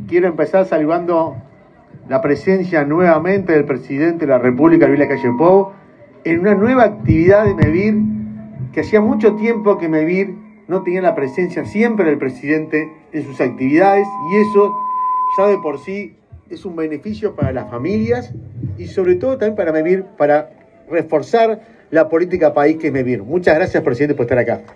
quiero empezar saludando la presencia nuevamente del presidente de la República, Luis Lacalle Pou, en una nueva actividad de MEVIR, que hacía mucho tiempo que MEVIR no tenía la presencia siempre del presidente en sus actividades, y eso ya de por sí es un beneficio para las familias y sobre todo también para MEVIR, para reforzar la política país que es MEVIR. Muchas gracias, presidente, por estar acá.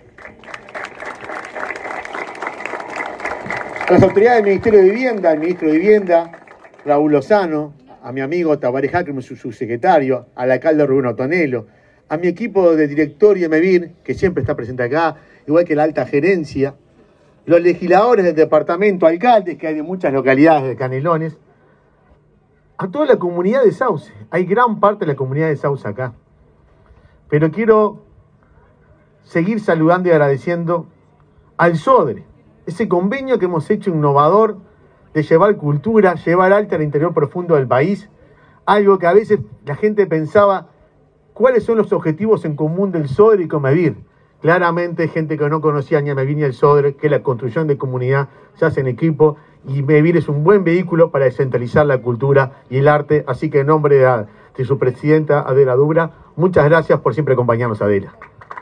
A las autoridades del Ministerio de Vivienda, al ministro de Vivienda, Raúl Lozano, a mi amigo Tabaré Jaque, su subsecretario, al alcalde Rubén Otonelo, a mi equipo de directorio de MEVIR, que siempre está presente acá, igual que la alta gerencia, los legisladores del departamento, alcaldes, que hay de muchas localidades de Canelones, a toda la comunidad de Sauce. Hay gran parte de la comunidad de Sauce acá. Pero quiero seguir saludando y agradeciendo al SODRE, ese convenio que hemos hecho innovador de llevar cultura, llevar arte al interior profundo del país, algo que a veces la gente pensaba cuáles son los objetivos en común del SODRE y con MEVIR. Claramente gente que no conocía ni a MEVIR ni al SODRE, que la construcción de comunidad se hace en equipo, y MEVIR es un buen vehículo para descentralizar la cultura y el arte. Así que en nombre de su presidenta Adela Dubra, muchas gracias por siempre acompañarnos, Adela.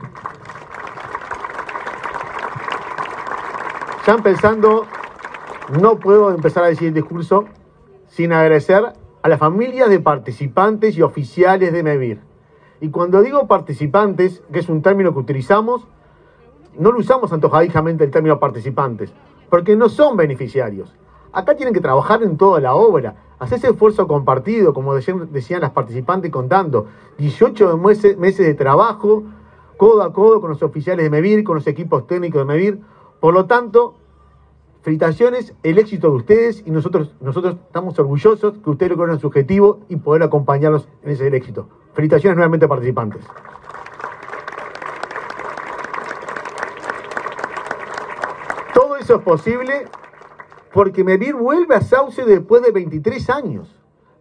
Ya empezando, no puedo empezar a decir el discurso sin agradecer a las familias de participantes y oficiales de MEVIR. Y cuando digo participantes, que es un término que utilizamos, no lo usamos antojadizamente el término participantes, porque no son beneficiarios. Acá tienen que trabajar en toda la obra, hacer ese esfuerzo compartido, como decían las participantes contando, 18 meses de trabajo, codo a codo con los oficiales de MEVIR, con los equipos técnicos de MEVIR. Por lo tanto, felicitaciones, el éxito de ustedes, y nosotros estamos orgullosos que ustedes logren su objetivo y poder acompañarlos en ese éxito. Felicitaciones nuevamente, participantes. Todo eso es posible porque MEVIR vuelve a Sauce después de 23 años.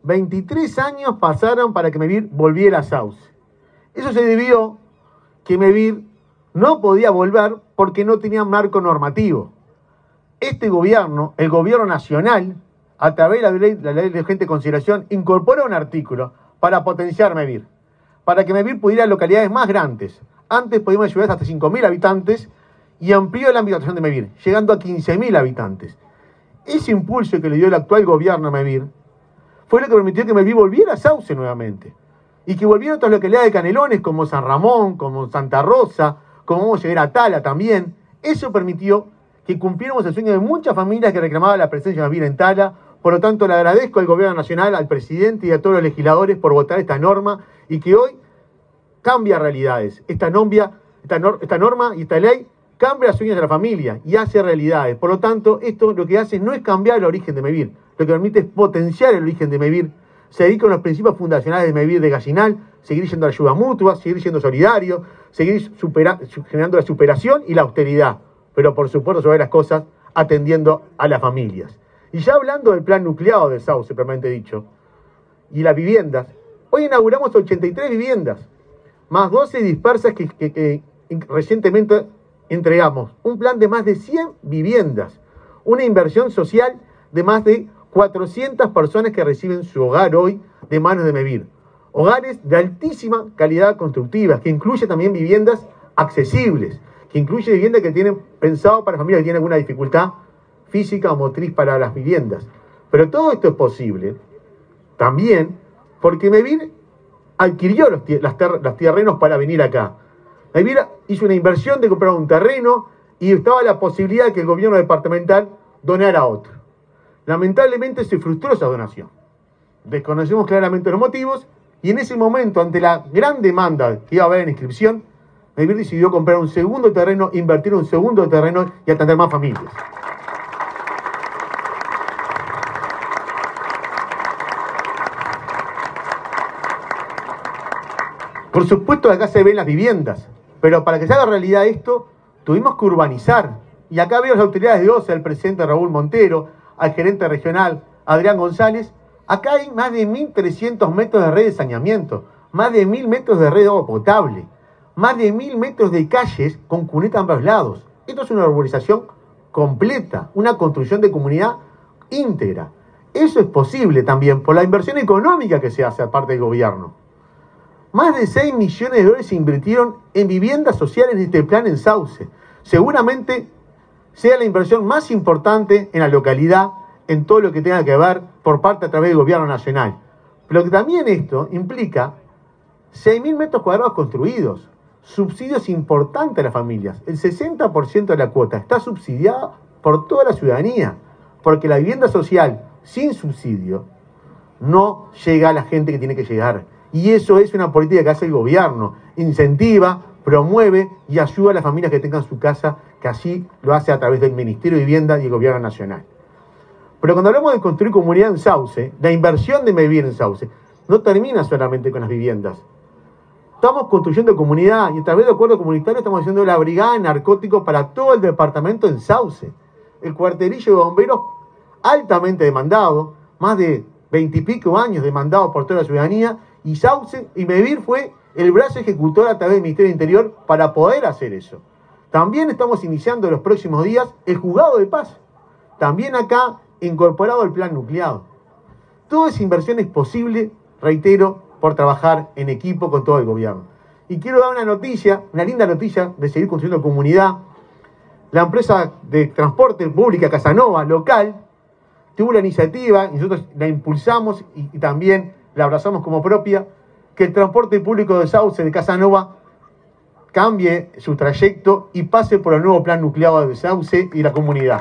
23 años pasaron para que MEVIR volviera a Sauce. Eso se debió que MEVIR no podía volver porque no tenía marco normativo. Este gobierno, el gobierno nacional, a través de la ley de urgente consideración, incorpora un artículo para potenciar MEVIR, para que MEVIR pudiera ir a localidades más grandes. Antes podíamos llegar hasta 5.000 habitantes y amplió el ámbito de actuación de MEVIR, llegando a 15.000 habitantes. Ese impulso que le dio el actual gobierno a MEVIR fue lo que permitió que MEVIR volviera a Sauce nuevamente y que volvieran otras localidades de Canelones como San Ramón, como Santa Rosa, como vamos a llegar a Tala también. Eso permitió que cumpliéramos el sueño de muchas familias que reclamaban la presencia de MEVIR en Tala. Por lo tanto, le agradezco al gobierno nacional, al presidente y a todos los legisladores por votar esta norma y que hoy cambia realidades. Esta norma y esta ley cambia los sueños de la familia y hace realidades. Por lo tanto, esto lo que hace no es cambiar el origen de MEVIR, lo que permite es potenciar el origen de MEVIR, seguir con los principios fundacionales de MEVIR de Gallinal, seguir yendo a ayuda mutua, seguir siendo solidario, seguir generando la superación y la austeridad, pero por supuesto sobre las cosas atendiendo a las familias. Y ya hablando del plan nucleado del Sauce, propiamente dicho, y las viviendas, hoy inauguramos 83 viviendas, más 12 dispersas que recientemente entregamos. Un plan de más de 100 viviendas, una inversión social de más de 400 personas que reciben su hogar hoy de manos de MEVIR. Hogares de altísima calidad constructiva, que incluye también viviendas accesibles, que incluye viviendas que tienen pensado para familias que tienen alguna dificultad física o motriz para las viviendas. Pero todo esto es posible también porque MEVIR adquirió los terrenos para venir acá. MEVIR hizo una inversión de comprar un terreno y estaba la posibilidad de que el gobierno departamental donara otro. Lamentablemente se frustró esa donación. Desconocemos claramente los motivos y en ese momento, ante la gran demanda que iba a haber en inscripción, MEVIR decidió comprar un segundo terreno, invertir en un segundo terreno y atender más familias. Por supuesto, acá se ven las viviendas, pero para que se haga realidad esto, tuvimos que urbanizar. Y acá veo las autoridades de OCE, el presidente Raúl Montero, al gerente regional Adrián González. Acá hay más de 1.300 metros de red de saneamiento, más de 1.000 metros de red de agua potable, más de 1.000 metros de calles con cuneta a ambos lados. Esto es una urbanización completa, una construcción de comunidad íntegra. Eso es posible también por la inversión económica que se hace aparte del gobierno. Más de 6 millones de dólares se invirtieron en viviendas sociales en este plan en Sauce. Seguramente sea la inversión más importante en la localidad en todo lo que tenga que ver por parte a través del gobierno nacional. Pero que también esto implica 6.000 metros cuadrados construidos, subsidios importantes a las familias. El 60% de la cuota está subsidiada por toda la ciudadanía, porque la vivienda social sin subsidio no llega a la gente que tiene que llegar. Y eso es una política que hace el gobierno. Incentiva, promueve y ayuda a las familias que tengan su casa, que así lo hace a través del Ministerio de Vivienda y el Gobierno Nacional. Pero cuando hablamos de construir comunidad en Sauce, la inversión de Mevir en Sauce no termina solamente con las viviendas. Estamos construyendo comunidad y a través de acuerdo comunitario estamos haciendo la brigada de narcóticos para todo el departamento en Sauce. El cuartelillo de bomberos altamente demandado, más de 20 y pico años demandado por toda la ciudadanía, y Sauce y Mevir fue el brazo ejecutor a través del Ministerio del Interior para poder hacer eso. También estamos iniciando en los próximos días el juzgado de paz, también acá incorporado al plan nucleado. Toda esa inversión es posible, reitero, por trabajar en equipo con todo el gobierno. Y quiero dar una noticia, una linda noticia de seguir construyendo comunidad. La empresa de transporte pública Casanova, local, tuvo la iniciativa, y nosotros la impulsamos y también la abrazamos como propia, que el transporte público de Sauce de Casanova cambie su trayecto y pase por el nuevo plan nucleado de Sauce y la comunidad.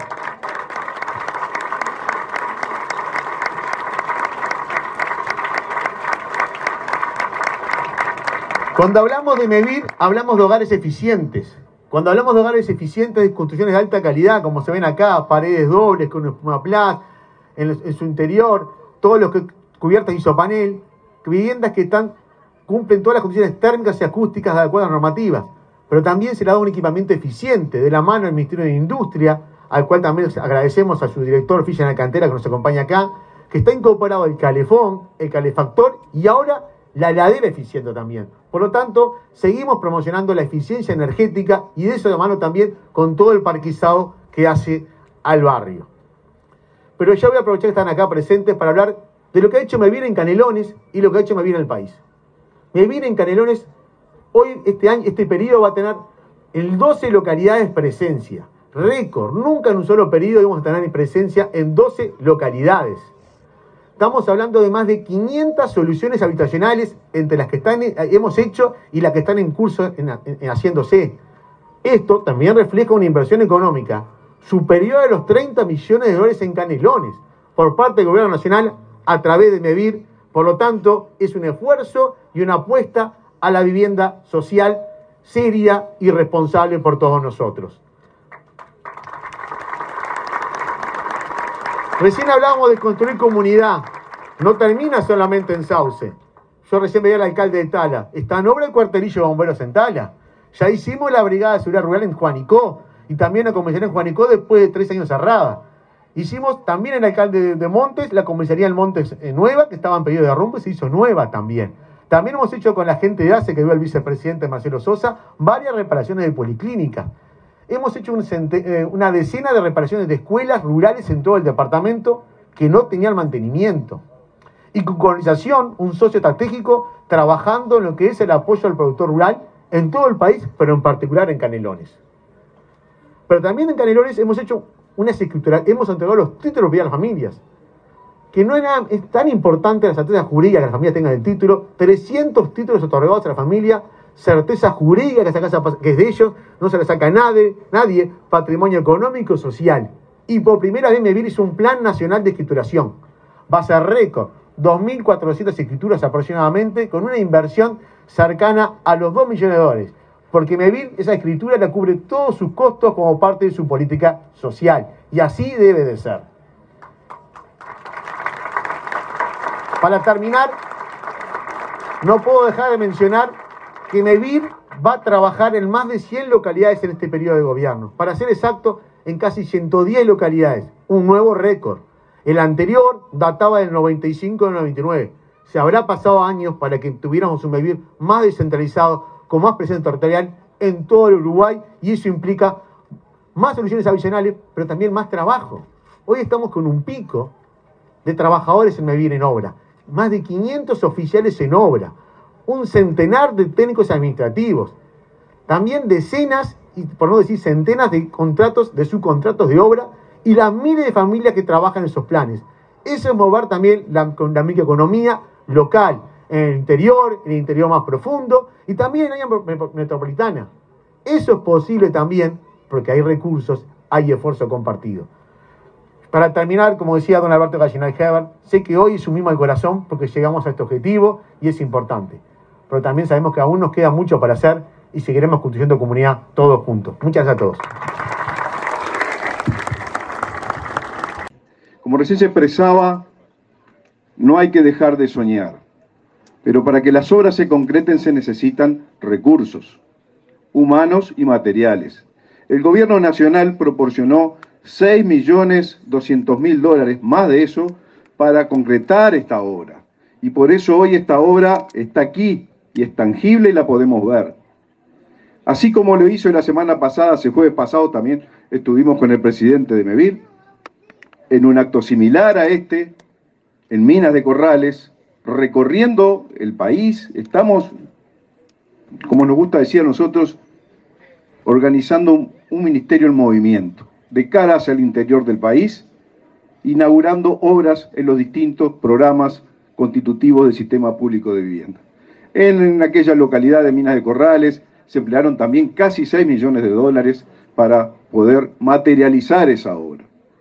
Cuando hablamos de Mevir, hablamos de hogares eficientes. Cuando hablamos de hogares eficientes, de construcciones de alta calidad, como se ven acá, paredes dobles con espumaplas en su interior, todo lo que cubiertas de isopanel, viviendas que cumplen todas las condiciones térmicas y acústicas de acuerdo a las normativas. Pero también se le da un equipamiento eficiente de la mano del Ministerio de Industria, al cual también agradecemos a su director Fischer Alcantera que nos acompaña acá, que está incorporado el calefón, el calefactor y ahora la heladera eficiente también. Por lo tanto, seguimos promocionando la eficiencia energética y de eso de mano también con todo el parquizado que hace al barrio. Pero ya voy a aprovechar que están acá presentes para hablar de lo que ha hecho Mevir en Canelones y lo que ha hecho Mevir en el país. Mevir en Canelones, hoy, este periodo va a tener en 12 localidades presencia. Récord, nunca en un solo periodo vamos a tener presencia en 12 localidades. Estamos hablando de más de 500 soluciones habitacionales entre las que hemos hecho y las que están en curso en haciéndose. Esto también refleja una inversión económica superior a los 30 millones de dólares en Canelones por parte del Gobierno Nacional a través de Mevir. Por lo tanto, es un esfuerzo y una apuesta a la vivienda social seria y responsable por todos nosotros. Recién hablábamos de construir comunidad. No termina solamente en Sauce. Yo recién veía al alcalde de Tala. Está en obra el cuartelillo de bomberos en Tala. Ya hicimos la brigada de seguridad rural en Juanicó. Y también la comisaría en Juanicó después de 3 años cerrada. Hicimos también el alcalde de Montes, la comisaría en Montes nueva, que estaba en pedido de arrumbo y se hizo nueva también. También hemos hecho con la gente de ACE, que vio el vicepresidente Marcelo Sosa, varias reparaciones de policlínicas. Hemos hecho una decena de reparaciones de escuelas rurales en todo el departamento que no tenían mantenimiento. Y con colonización, un socio estratégico trabajando en lo que es el apoyo al productor rural en todo el país, pero en particular en Canelones. Pero también en Canelones hemos hecho unas escrituras, hemos entregado los títulos de a las familias, que no es tan importante la certeza jurídica que las familias tengan el título, 300 títulos otorgados a la familia, certeza jurídica que es de ellos, no se la saca nadie, patrimonio económico y social. Y por primera vez Mevir hizo un plan nacional de escrituración. Va a ser récord, 2.400 escrituras aproximadamente, con una inversión cercana a los 2 millones de dólares. Porque Mevir esa escritura la cubre todos sus costos como parte de su política social. Y así debe de ser. Para terminar, no puedo dejar de mencionar que Mevir va a trabajar en más de 100 localidades en este periodo de gobierno. Para ser exacto, en casi 110 localidades. Un nuevo récord. El anterior databa del 95 al 99. Se habrá pasado años para que tuviéramos un Mevir más descentralizado, con más presencia territorial en todo el Uruguay, y eso implica más soluciones adicionales, pero también más trabajo. Hoy estamos con un pico de trabajadores en Mevir en obra, más de 500 oficiales en obra, un centenar de técnicos administrativos, también decenas, y por no decir centenas de contratos, de subcontratos de obra y las miles de familias que trabajan en esos planes. Eso es mover también la microeconomía local, en el interior más profundo y también en el área metropolitana. Eso es posible también porque hay recursos, hay esfuerzo compartido. Para terminar, como decía don Alberto Gallinal-Heber, sé que hoy sumimos el corazón porque llegamos a este objetivo y es importante. Pero también sabemos que aún nos queda mucho para hacer y seguiremos construyendo comunidad todos juntos. Muchas gracias a todos. Como recién se expresaba, no hay que dejar de soñar. Pero para que las obras se concreten se necesitan recursos, humanos y materiales. El gobierno nacional proporcionó $6.200.000, más de eso, para concretar esta obra. Y por eso hoy esta obra está aquí y es tangible y la podemos ver. Así como lo hizo la semana pasada, el jueves pasado también estuvimos con el presidente de Mevir, en un acto similar a este, en Minas de Corrales, recorriendo el país. Estamos, como nos gusta decir a nosotros, organizando un ministerio en movimiento, de cara hacia el interior del país, inaugurando obras en los distintos programas constitutivos del sistema público de vivienda. En aquella localidad de Minas de Corrales se emplearon también casi $6 millones para poder materializar esa obra.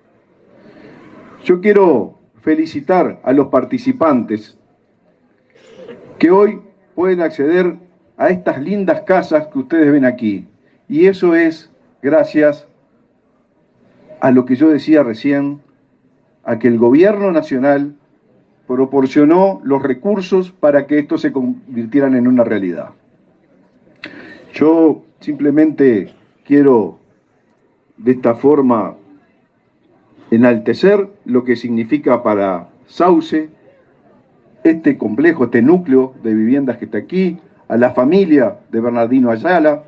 Yo quiero felicitar a los participantes que hoy pueden acceder a estas lindas casas que ustedes ven aquí. Y eso es gracias a lo que yo decía recién, a que el gobierno nacional proporcionó los recursos para que esto se convirtieran en una realidad. Yo simplemente quiero de esta forma enaltecer lo que significa para Sauce este complejo, este núcleo de viviendas que está aquí, a la familia de Bernardino Ayala,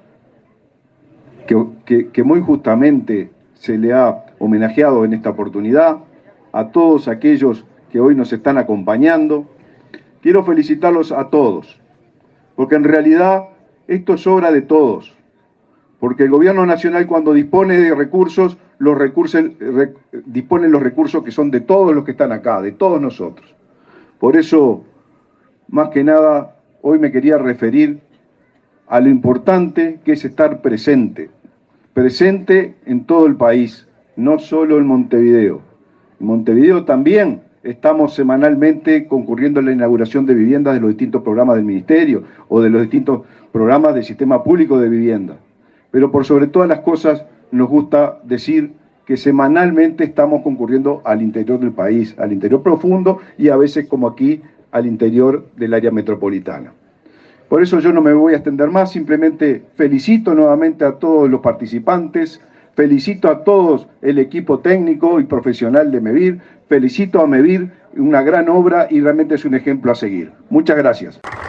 que muy justamente se le ha homenajeado en esta oportunidad, a todos aquellos que hoy nos están acompañando. Quiero felicitarlos a todos, porque en realidad esto es obra de todos, porque el gobierno nacional cuando dispone de recursos, dispone los recursos que son de todos los que están acá, de todos nosotros. Por eso, más que nada, hoy me quería referir a lo importante que es estar presente en todo el país, no solo en Montevideo. En Montevideo también estamos semanalmente concurriendo a la inauguración de viviendas de los distintos programas del Ministerio o de los distintos programas del Sistema Público de Vivienda. Pero por sobre todas las cosas nos gusta decir que semanalmente estamos concurriendo al interior del país, al interior profundo y a veces como aquí al interior del área metropolitana. Por eso yo no me voy a extender más, simplemente felicito nuevamente a todos los participantes, felicito a todos el equipo técnico y profesional de Mevir, felicito a Mevir, una gran obra y realmente es un ejemplo a seguir. Muchas gracias.